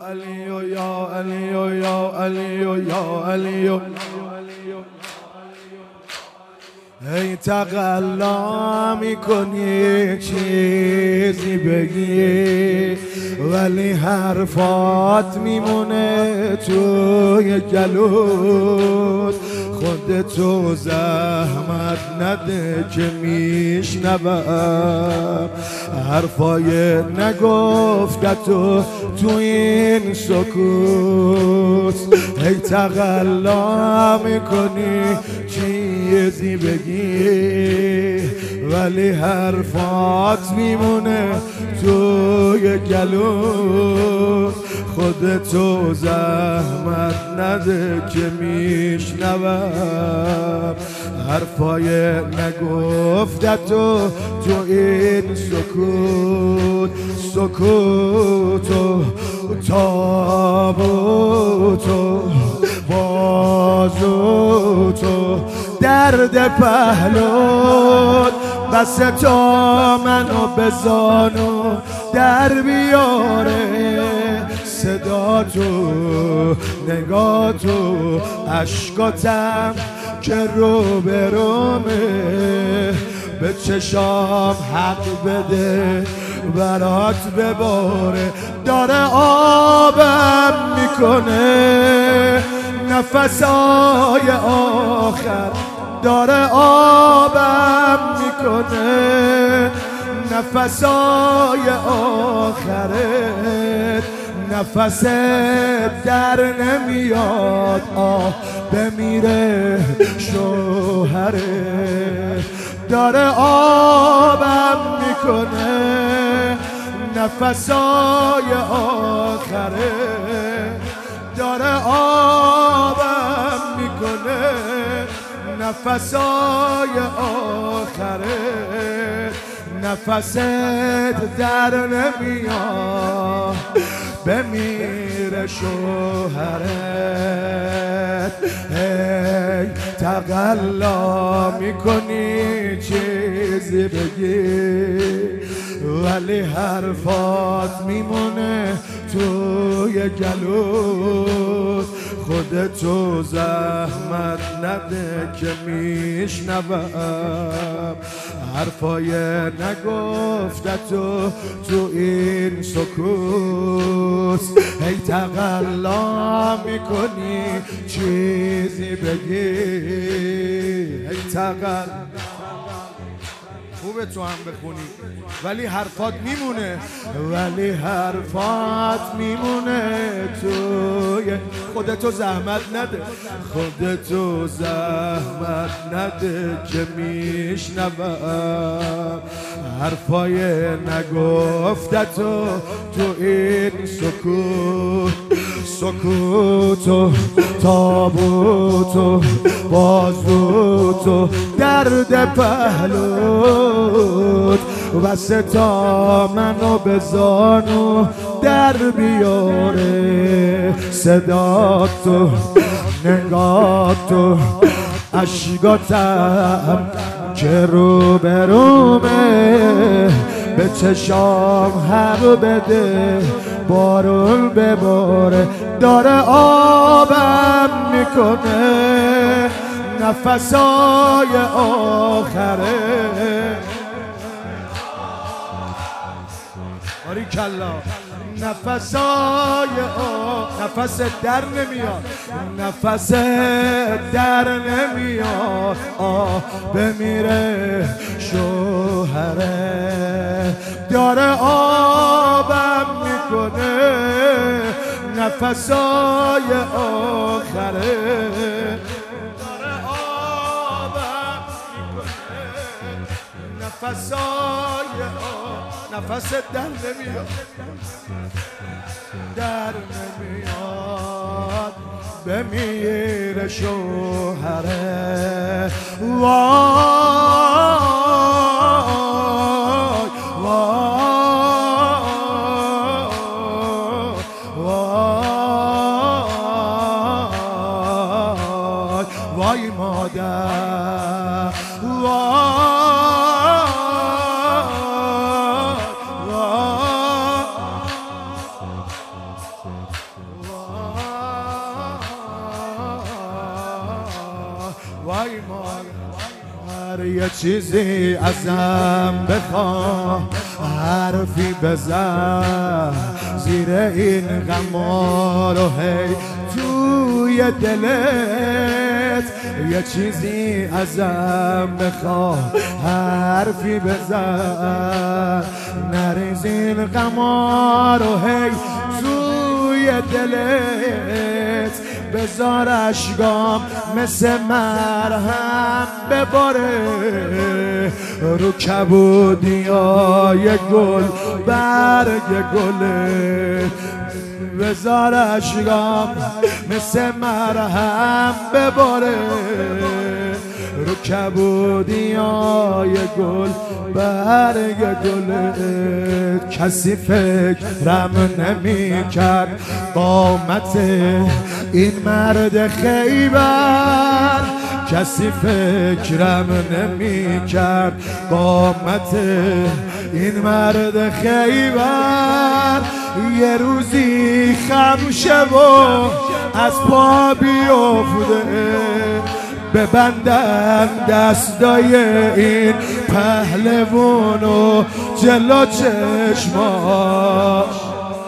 علی و یا علی و یا علی و یا علی. ای تقلا میکنی چیزی بگی ولی حرفات میمونه توی گلوت. خودتو زحمت نده که میشنوم حرفای نگفتتو تو این سکوت. ای تقلا میکنی چیزی بگی ولی حرفات میمونه توی گلوت. خودتو زحمت نده که میشنوم حرفای نگفتتو تو این سکوت. سکوتو تابوتو بازوتو درد پهلوت بس تا منو بزانو در بیاره. صدا تو نگاه تو عشقاتم که رو برومه به چشام حق بده برات بباره. داره آبم میکنه نفسای آخر، داره آبم میکنه نفسای آخرت. نفس در نمیاد آه بمیره شوهره. داره آبم میکنه نفسای آخره. داره آبم میکنه نفسای آخره. نفست در نمیاد بمیره شوهرت. ای تقلا میکنی چیزی بگی ولی حرفات میمونه توی گلوت. خودتو زحمت نده که میشنوم حرفای نگفتتو تو این سکوت. ای تقلا میکنی چیزی بگی ای تقلا خوبه تو هم بخونی ولی حرفات میمونه، ولی حرفات میمونه توی. خودتو زحمت نده، خودتو زحمت نده که میشنوم حرفای نگفتتو تو این سکوت. سکوتو تابوتو بازوتو درد پهلوت واسه تا منو بزانو در بیاره. صداتو نگاتو عشقاتم که رو برومه به چشام حق بده بارون بباره. داره آبم میکنه نفسای آخره. باریکلا نفسای نفس در نمیاد، نفس در نمیاد بمیره شوهره. داره آبم میکنه نفسای آخره. داره آبم میکنه نفسای نفس در نمیاد، در نمیاد بمیره شوهره. وای وای وای مادر هر یه چیزی ازم بخواه، حرفی بزن زیر این غما رو، هی توی دلت یه چیزی ازم بخواه، حرفی بزن نریز این غما رو، هی توی دلت بذار اشکام مثل مرهم بباره رو کبودیای گل برگ گله، بذار اشکام مثل مرهم بباره رو کبودیای گل برگ گله. کسی فکرم نمی کرد قامت این مرد خیبر، کسی فکرم نمی کرد قامت این مرد خیبر، یه روزی خمشه و از پا بیفته، ببندم دستای این پهلوانو جلو چشماش،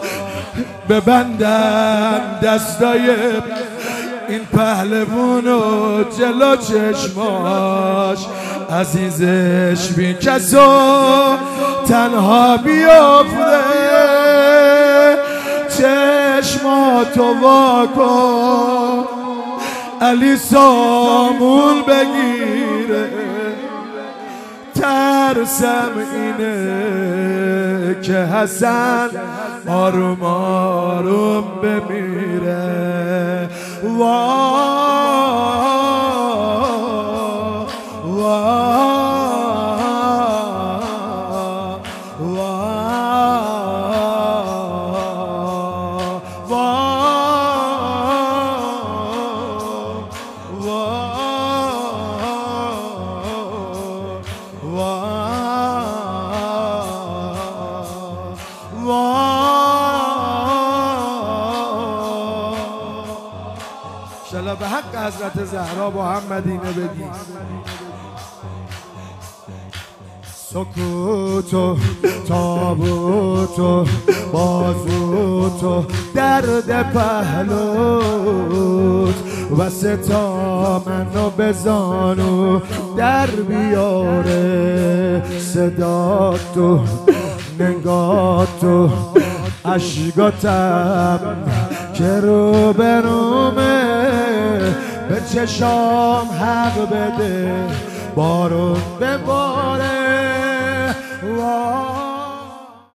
ببندم دستای این پهلوانو جلو چشماش، عزیزش بی کس و تنها بیافته، چشماتو واکن علی سامون بگیره، ترسم اینه که حسن آروم آروم بمیره. انشالله به حق حضرت زهرا با هم مدینه بگیم. سکوت و تابوت و بازوت و درد پهلوت، و ستا منو بزانو در بیاره، صدات و نگات و عشقاتم که رو برومه، به چشام حق بده بارون بباره.